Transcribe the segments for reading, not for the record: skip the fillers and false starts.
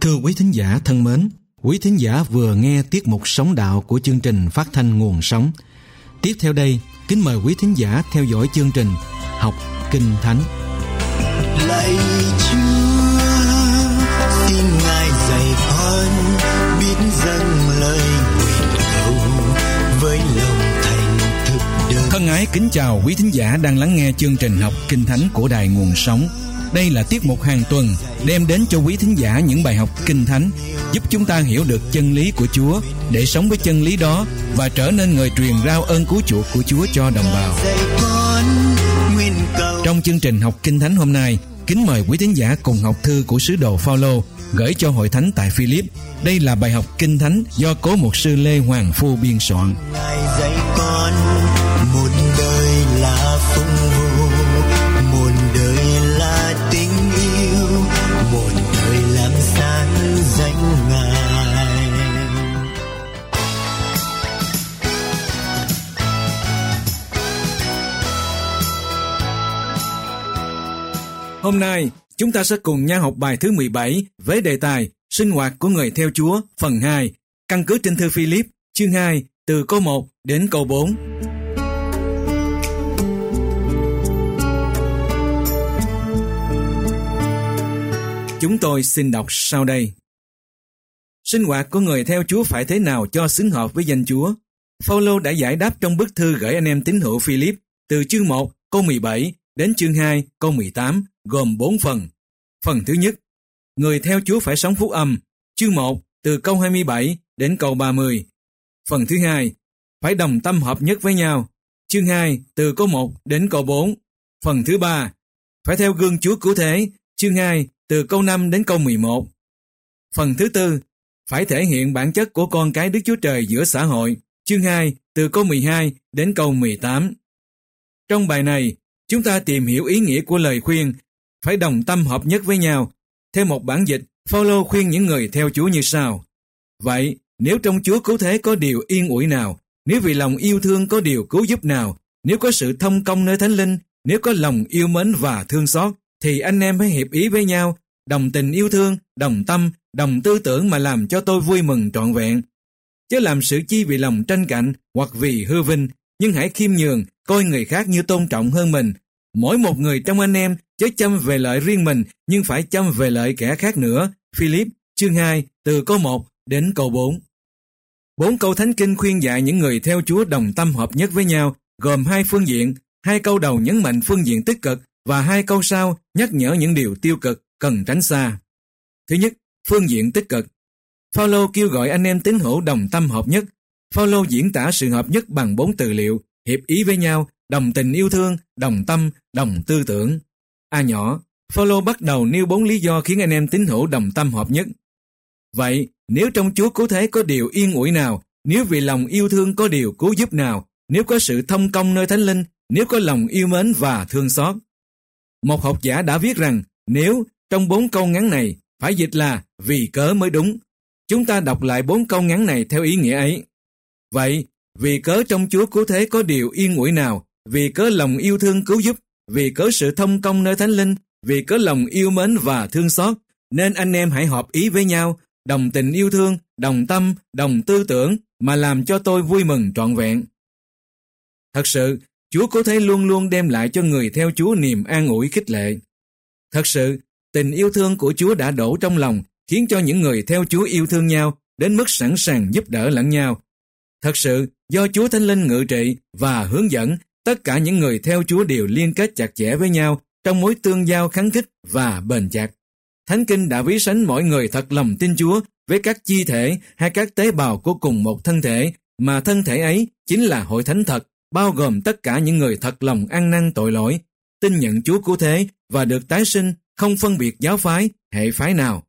Thưa quý thính giả thân mến, quý thính giả vừa nghe tiết mục Sống Đạo của chương trình phát thanh Nguồn Sống. Tiếp theo đây, kính mời quý thính giả theo dõi chương trình Học Kinh Thánh. Lạy Chúa, xin Ngài dạy con biết dâng lời nguyện cầu với lòng thành thực đơn. Thân ái kính chào quý thính giả đang lắng nghe chương trình Học Kinh Thánh của Đài Nguồn Sống. Đây là tiết mục hàng tuần đem đến cho quý thính giả những bài học Kinh Thánh giúp chúng ta hiểu được chân lý của Chúa để sống với chân lý đó và trở nên người truyền rao ơn cứu chuộc của Chúa cho đồng bào. Trong chương trình Học Kinh Thánh hôm nay, kính mời quý thính giả cùng học thư của sứ đồ Phao-lô gửi cho hội thánh tại Philip. Đây là bài học Kinh Thánh do cố mục sư Lê Hoàng Phu biên soạn. Ngài dạy con một đời là phụng vụ, một đời là tình yêu, một đời làm sáng danh Ngài. Hôm nay, chúng ta sẽ cùng nhau học bài thứ 17 với đề tài Sinh hoạt của người theo Chúa phần 2, căn cứ trên thư Philip chương 2 từ câu 1 đến câu 4. Chúng tôi xin đọc sau đây. Sinh hoạt của người theo Chúa phải thế nào cho xứng hợp với danh Chúa? Phao-lô đã giải đáp trong bức thư gửi anh em tín hữu Philip từ chương 1 câu 17 đến chương 2 câu 18 gồm 4 phần. Phần thứ nhất, người theo Chúa phải sống phúc âm, chương 1 từ câu 27 đến câu 30. Phần thứ hai, phải đồng tâm hợp nhất với nhau, chương 2 từ câu 1 đến câu 4. Phần thứ ba, phải theo gương Chúa cứu thế, chương 2 từ câu 5 đến câu 11. Phần thứ tư, phải thể hiện bản chất của con cái Đức Chúa Trời giữa xã hội, chương 2 từ câu 12 đến câu 18. Trong bài này, chúng ta tìm hiểu ý nghĩa của lời khuyên phải đồng tâm hợp nhất với nhau. Theo một bản dịch, Phao-lô khuyên những người theo Chúa như sau. Vậy, nếu trong Chúa cứu thế có điều yên ủi nào, nếu vì lòng yêu thương có điều cứu giúp nào, nếu có sự thông công nơi Thánh Linh, nếu có lòng yêu mến và thương xót, thì anh em hãy hiệp ý với nhau, đồng tình yêu thương, đồng tâm, đồng tư tưởng mà làm cho tôi vui mừng trọn vẹn. Chớ làm sự chi vì lòng tranh cạnh hoặc vì hư vinh, nhưng hãy khiêm nhường, coi người khác như tôn trọng hơn mình. Mỗi một người trong anh em chớ chăm về lợi riêng mình, nhưng phải chăm về lợi kẻ khác nữa. Philip chương 2 từ câu 1 đến câu 4. 4 câu Thánh Kinh khuyên dạy những người theo Chúa đồng tâm hợp nhất với nhau, gồm 2 phương diện. 2 câu đầu nhấn mạnh phương diện tích cực và 2 câu sau nhắc nhở những điều tiêu cực cần tránh xa. Thứ nhất, phương diện tích cực. Phao-lô kêu gọi anh em tín hữu đồng tâm hợp nhất. Phao-lô diễn tả sự hợp nhất bằng 4 từ liệu: hiệp ý với nhau, đồng tình yêu thương, đồng tâm, đồng tư tưởng. A nhỏ, Phao-lô bắt đầu nêu 4 lý do khiến anh em tín hữu đồng tâm hợp nhất. Vậy, nếu trong Chúa cứu thế có điều yên ủi nào, nếu vì lòng yêu thương có điều cứu giúp nào, nếu có sự thông công nơi Thánh Linh, nếu có lòng yêu mến và thương xót. Một học giả đã viết rằng, nếu trong 4 câu ngắn này phải dịch là vì cớ mới đúng. Chúng ta đọc lại 4 câu ngắn này theo ý nghĩa ấy. Vậy, vì cớ trong Chúa cứu thế có điều yên ủi nào, vì cớ lòng yêu thương cứu giúp, vì cớ sự thông công nơi Thánh Linh, vì cớ lòng yêu mến và thương xót, nên anh em hãy hợp ý với nhau, đồng tình yêu thương, đồng tâm, đồng tư tưởng mà làm cho tôi vui mừng trọn vẹn. Thật sự, Chúa cứu thế luôn luôn đem lại cho người theo Chúa niềm an ủi khích lệ. Thật sự, tình yêu thương của Chúa đã đổ trong lòng, khiến cho những người theo Chúa yêu thương nhau đến mức sẵn sàng giúp đỡ lẫn nhau. Thật sự, do Chúa Thánh Linh ngự trị và hướng dẫn, tất cả những người theo Chúa đều liên kết chặt chẽ với nhau trong mối tương giao khắng khích và bền chặt. Thánh Kinh đã ví sánh mỗi người thật lòng tin Chúa với các chi thể hay các tế bào của cùng một thân thể, mà thân thể ấy chính là hội thánh thật, bao gồm tất cả những người thật lòng ăn năn tội lỗi, tin nhận Chúa cứu thế và được tái sinh, không phân biệt giáo phái, hệ phái nào.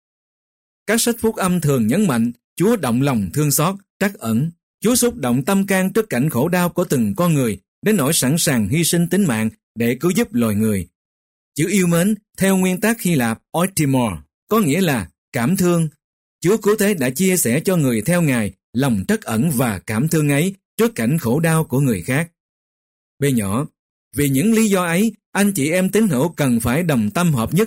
Các sách phúc âm thường nhấn mạnh Chúa động lòng thương xót, trắc ẩn. Chúa xúc động tâm can trước cảnh khổ đau của từng con người, đến nỗi sẵn sàng hy sinh tính mạng để cứu giúp loài người. Chữ yêu mến theo nguyên tác Hy Lạp oitimor có nghĩa là cảm thương. Chúa cứu thế đã chia sẻ cho người theo Ngài lòng trắc ẩn và cảm thương ấy trước cảnh khổ đau của người khác. B nhỏ, vì những lý do ấy, anh chị em tín hữu cần phải đồng tâm hợp nhất.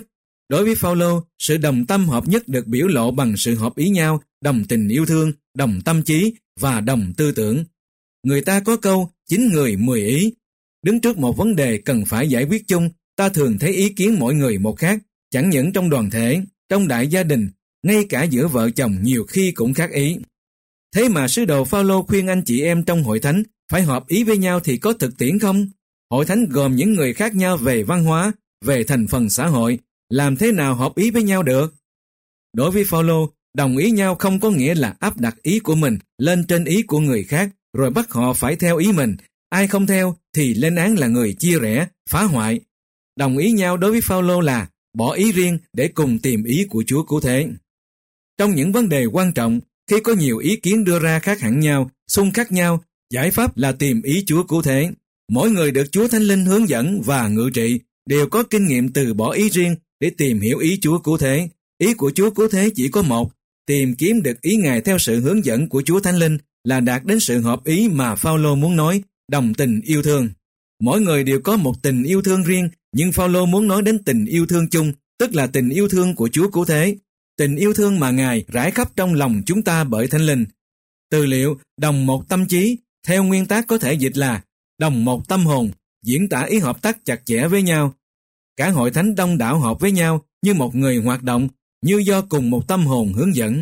Đối với Phao-lô, sự đồng tâm hợp nhất được biểu lộ bằng sự hợp ý nhau, đồng tình yêu thương, đồng tâm trí và đồng tư tưởng. Người ta có câu 9 người 10 ý. Đứng trước một vấn đề cần phải giải quyết chung, ta thường thấy ý kiến mỗi người một khác, chẳng những trong đoàn thể, trong đại gia đình, ngay cả giữa vợ chồng nhiều khi cũng khác ý. Thế mà sứ đồ Phao-lô khuyên anh chị em trong hội thánh phải hợp ý với nhau thì có thực tiễn không? Hội thánh gồm những người khác nhau về văn hóa, về thành phần xã hội, làm thế nào hợp ý với nhau được? Đối với Phao-lô, đồng ý nhau không có nghĩa là áp đặt ý của mình lên trên ý của người khác, rồi bắt họ phải theo ý mình. Ai không theo thì lên án là người chia rẽ, phá hoại. Đồng ý nhau đối với Phao-lô là bỏ ý riêng để cùng tìm ý của Chúa cứu thế. Trong những vấn đề quan trọng, khi có nhiều ý kiến đưa ra khác hẳn nhau, xung khắc nhau, giải pháp là tìm ý Chúa cứu thế. Mỗi người được Chúa Thánh Linh hướng dẫn và ngự trị đều có kinh nghiệm từ bỏ ý riêng để tìm hiểu ý Chúa cứu thế. Ý của Chúa cứu thế chỉ có một, tìm kiếm được ý Ngài theo sự hướng dẫn của Chúa Thánh Linh là đạt đến sự hợp ý mà Phao-lô muốn nói, đồng tình yêu thương. Mỗi người đều có một tình yêu thương riêng, nhưng Phao-lô muốn nói đến tình yêu thương chung, tức là tình yêu thương của Chúa cứu thế. Tình yêu thương mà Ngài rải khắp trong lòng chúng ta bởi Thánh Linh. Từ liệu đồng một tâm trí, theo nguyên tác có thể dịch là đồng một tâm hồn, diễn tả ý hợp tác chặt chẽ với nhau. Cả hội thánh đông đảo hợp với nhau như một người hoạt động, như do cùng một tâm hồn hướng dẫn.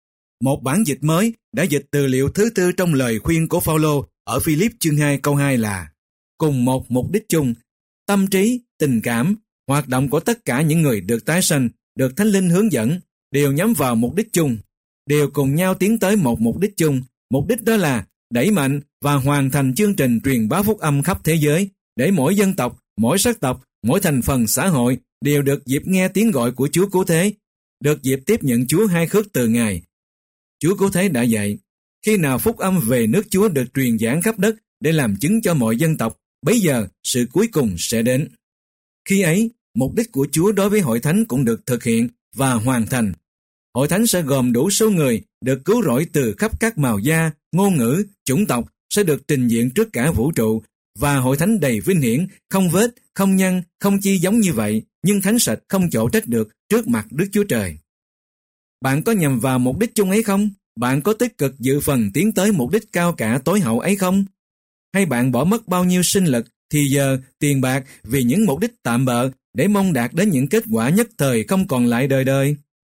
Một bản dịch mới đã dịch từ liệu thứ tư trong lời khuyên của Phao-lô ở Phi-líp chương 2 câu 2 là cùng một mục đích chung, tâm trí, tình cảm, hoạt động của tất cả những người được tái sanh, được Thánh Linh hướng dẫn, đều nhắm vào mục đích chung, đều cùng nhau tiến tới một mục đích chung. Mục đích đó là đẩy mạnh và hoàn thành chương trình truyền bá phúc âm khắp thế giới, để mỗi dân tộc, mỗi sắc tộc, mỗi thành phần xã hội đều được dịp nghe tiếng gọi của Chúa cứu thế, được dịp tiếp nhận Chúa hai khước từ Ngài. Chúa cứu thế đã dạy, khi nào phúc âm về nước Chúa được truyền giảng khắp đất để làm chứng cho mọi dân tộc, bấy giờ sự cuối cùng sẽ đến. Khi ấy, mục đích của Chúa đối với hội thánh cũng được thực hiện và hoàn thành. Hội thánh sẽ gồm đủ số người được cứu rỗi từ khắp các màu da, ngôn ngữ, chủng tộc sẽ được trình diện trước cả vũ trụ, và hội thánh đầy vinh hiển, không vết, không nhăn, không chi giống như vậy, nhưng thánh sạch không chỗ trách được trước mặt Đức Chúa Trời. Bạn có nhằm vào mục đích chung ấy không? Bạn có tích cực dự phần tiến tới mục đích cao cả tối hậu ấy không? Hay bạn bỏ mất bao nhiêu sinh lực, thì giờ, tiền bạc vì những mục đích tạm bợ để mong đạt đến những kết quả nhất thời không còn lại đời đời?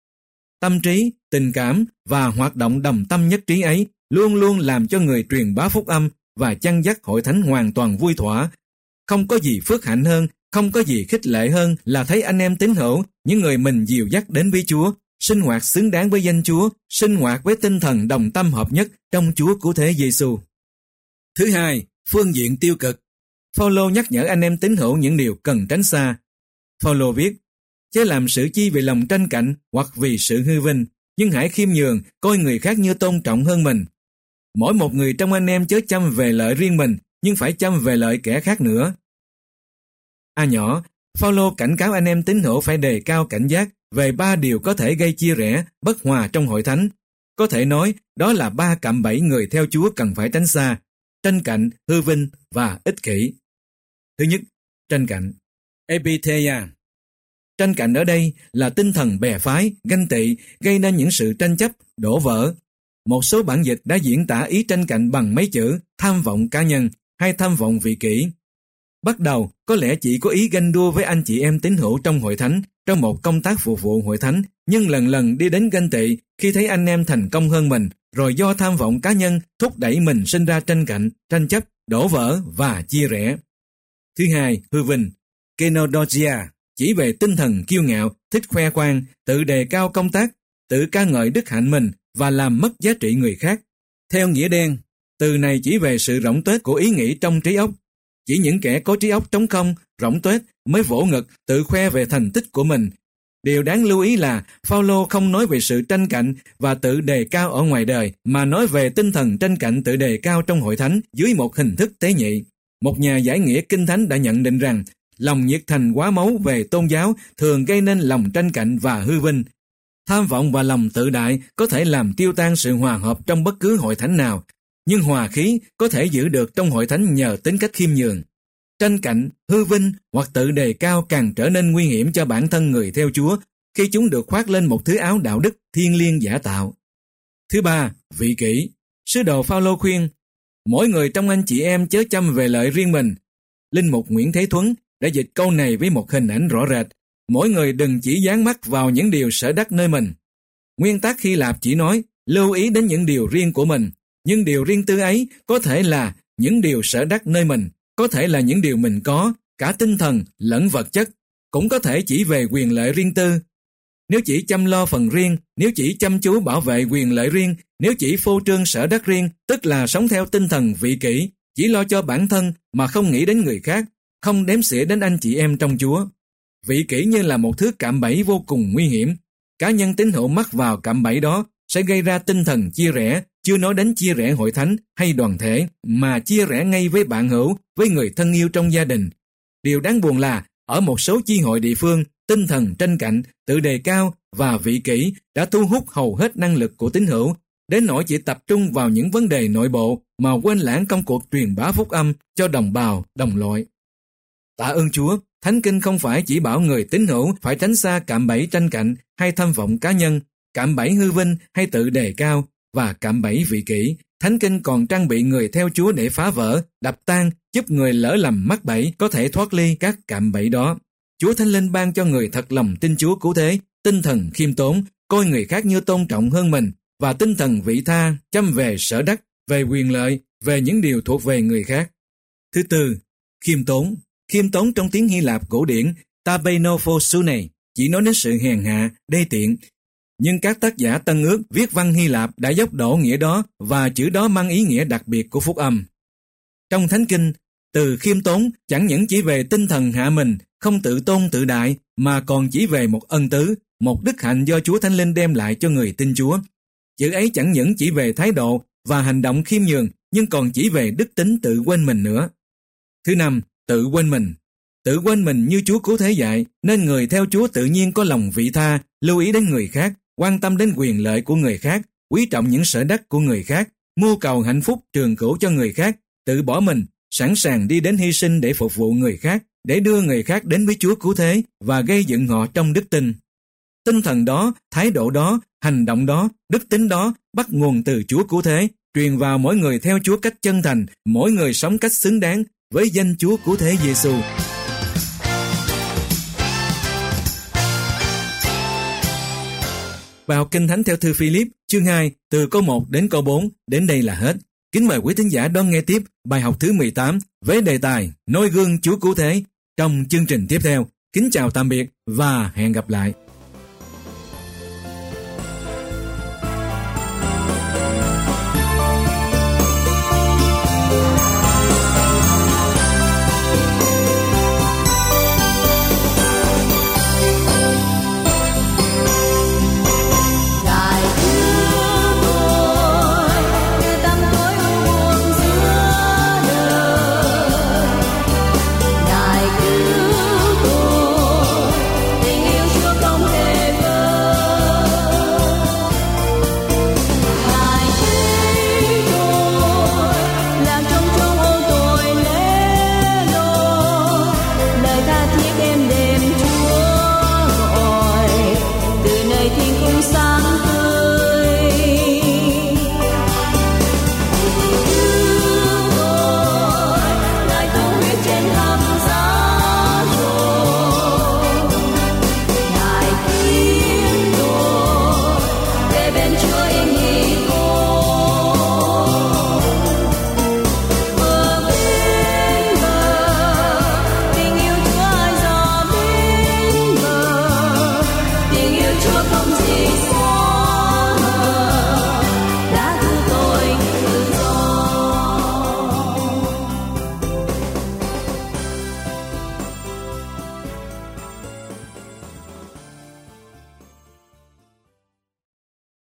Tâm trí, tình cảm và hoạt động đồng tâm nhất trí ấy luôn luôn làm cho người truyền bá phúc âm và chăn dắt hội thánh hoàn toàn vui thỏa. Không có gì phước hạnh hơn, không có gì khích lệ hơn là thấy anh em tín hữu, những người mình dìu dắt đến với Chúa, sinh hoạt xứng đáng với danh Chúa, sinh hoạt với tinh thần đồng tâm hợp nhất trong Chúa cứu thế Giêsu. Thứ hai, phương diện tiêu cực. Phao-lô nhắc nhở anh em tín hữu những điều cần tránh xa. Phao-lô viết, chớ làm sự chi vì lòng tranh cạnh hoặc vì sự hư vinh, nhưng hãy khiêm nhường, coi người khác như tôn trọng hơn mình. Mỗi một người trong anh em chớ chăm về lợi riêng mình, nhưng phải chăm về lợi kẻ khác nữa. A nhỏ, Phao-lô cảnh cáo anh em tín hữu phải đề cao cảnh giác về 3 điều có thể gây chia rẽ, bất hòa trong hội thánh. Có thể nói, đó là 3 cạm bẫy người theo Chúa cần phải tránh xa: tranh cạnh, hư vinh và ích kỷ. Thứ nhất, tranh cạnh. Epithea. Tranh cạnh ở đây là tinh thần bè phái, ganh tị, gây nên những sự tranh chấp, đổ vỡ. Một số bản dịch đã diễn tả ý tranh cạnh bằng mấy chữ tham vọng cá nhân hay tham vọng vị kỷ. Bắt đầu, có lẽ chỉ có ý ganh đua với anh chị em tín hữu trong hội thánh, trong một công tác phục vụ hội thánh, nhưng lần lần đi đến ganh tị khi thấy anh em thành công hơn mình, rồi do tham vọng cá nhân thúc đẩy mình sinh ra tranh cạnh, tranh chấp, đổ vỡ và chia rẽ. Thứ hai, hư vinh. Kenodogia, chỉ về tinh thần kiêu ngạo, thích khoe khoang, tự đề cao công tác, tự ca ngợi đức hạnh mình và làm mất giá trị người khác. Theo nghĩa đen, từ này chỉ về sự rỗng tuếch của ý nghĩ trong trí óc. Chỉ những kẻ có trí óc trống không, rỗng tuếch mới vỗ ngực, tự khoe về thành tích của mình. Điều đáng lưu ý là Phao-lô không nói về sự tranh cạnh và tự đề cao ở ngoài đời, mà nói về tinh thần tranh cạnh tự đề cao trong hội thánh dưới một hình thức tế nhị. Một nhà giải nghĩa kinh thánh đã nhận định rằng lòng nhiệt thành quá máu về tôn giáo thường gây nên lòng tranh cạnh và hư vinh. Tham vọng và lòng tự đại có thể làm tiêu tan sự hòa hợp trong bất cứ hội thánh nào, nhưng hòa khí có thể giữ được trong hội thánh nhờ tính cách khiêm nhường. tranh cạnh, hư vinh hoặc tự đề cao càng trở nên nguy hiểm cho bản thân người theo Chúa khi chúng được khoác lên một thứ áo đạo đức thiêng liêng giả tạo. Thứ ba, vị kỷ. Sứ đồ Phao-lô khuyên, mỗi người trong anh chị em chớ chăm về lợi riêng mình. Linh mục Nguyễn Thế Thuấn đã dịch câu này với một hình ảnh rõ rệt. Mỗi người đừng chỉ dán mắt vào những điều sở đắc nơi mình. Nguyên tắc Hy Lạp chỉ nói, lưu ý đến những điều riêng của mình. Nhưng điều riêng tư ấy có thể là những điều sở đắc nơi mình, có thể là những điều mình có, cả tinh thần lẫn vật chất, cũng có thể chỉ về quyền lợi riêng tư. Nếu chỉ chăm lo phần riêng, nếu chỉ chăm chú bảo vệ quyền lợi riêng, nếu chỉ phô trương sở đắc riêng, tức là sống theo tinh thần vị kỷ, chỉ lo cho bản thân mà không nghĩ đến người khác, không đếm xỉa đến anh chị em trong Chúa. Vị kỷ như là một thứ cạm bẫy vô cùng nguy hiểm. Cá nhân tín hữu mắc vào cạm bẫy đó sẽ gây ra tinh thần chia rẽ, chưa nói đến chia rẽ hội thánh hay đoàn thể, mà chia rẽ ngay với bạn hữu, với người thân yêu trong gia đình. Điều đáng buồn là, ở một số chi hội địa phương, tinh thần tranh cạnh, tự đề cao và vị kỷ đã thu hút hầu hết năng lực của tín hữu, đến nỗi chỉ tập trung vào những vấn đề nội bộ mà quên lãng công cuộc truyền bá phúc âm cho đồng bào, đồng loại. Tạ ơn Chúa, Thánh Kinh không phải chỉ bảo người tín hữu phải tránh xa cạm bẫy tranh cạnh hay tham vọng cá nhân, cạm bẫy hư vinh hay tự đề cao và cạm bẫy vị kỷ. Thánh Kinh còn trang bị người theo Chúa để phá vỡ, đập tan, giúp người lỡ lầm mắc bẫy có thể thoát ly các cạm bẫy đó. Chúa Thánh Linh ban cho người thật lòng tin Chúa cứu thế, tinh thần khiêm tốn, coi người khác như tôn trọng hơn mình, và tinh thần vị tha, chăm về sở đắc, về quyền lợi, về những điều thuộc về người khác. Thứ tư, khiêm tốn. Khiêm tốn trong tiếng Hy Lạp cổ điển tapeiноphosune chỉ nói đến sự hèn hạ, đê tiện. Nhưng các tác giả Tân Ước viết văn Hy Lạp đã dốc đổ nghĩa đó và chữ đó mang ý nghĩa đặc biệt của phúc âm. Trong Thánh Kinh, từ khiêm tốn chẳng những chỉ về tinh thần hạ mình, không tự tôn tự đại, mà còn chỉ về một ân tứ, một đức hạnh do Chúa Thánh Linh đem lại cho người tin Chúa. Chữ ấy chẳng những chỉ về thái độ và hành động khiêm nhường, nhưng còn chỉ về đức tính tự quên mình nữa. Thứ năm, tự quên mình. Tự quên mình như Chúa cứu thế dạy, nên người theo Chúa tự nhiên có lòng vị tha, lưu ý đến người khác, quan tâm đến quyền lợi của người khác, quý trọng những sở đắc của người khác, mưu cầu hạnh phúc trường cửu cho người khác, tự bỏ mình, sẵn sàng đi đến hy sinh để phục vụ người khác, để đưa người khác đến với Chúa cứu thế và gây dựng họ trong đức tin. Tinh thần đó, thái độ đó, hành động đó, đức tính đó bắt nguồn từ Chúa cứu thế, truyền vào mỗi người theo Chúa cách chân thành, mỗi người sống cách xứng đáng với danh Chúa cứu thế Giêsu. Vào Kinh Thánh theo thư Philip, chương 2, từ câu 1 đến câu 4, đến đây là hết. Kính mời quý thính giả đón nghe tiếp bài học thứ 18 với đề tài Noi gương Chúa cứu thế trong chương trình tiếp theo. Kính chào tạm biệt và hẹn gặp lại. Chúa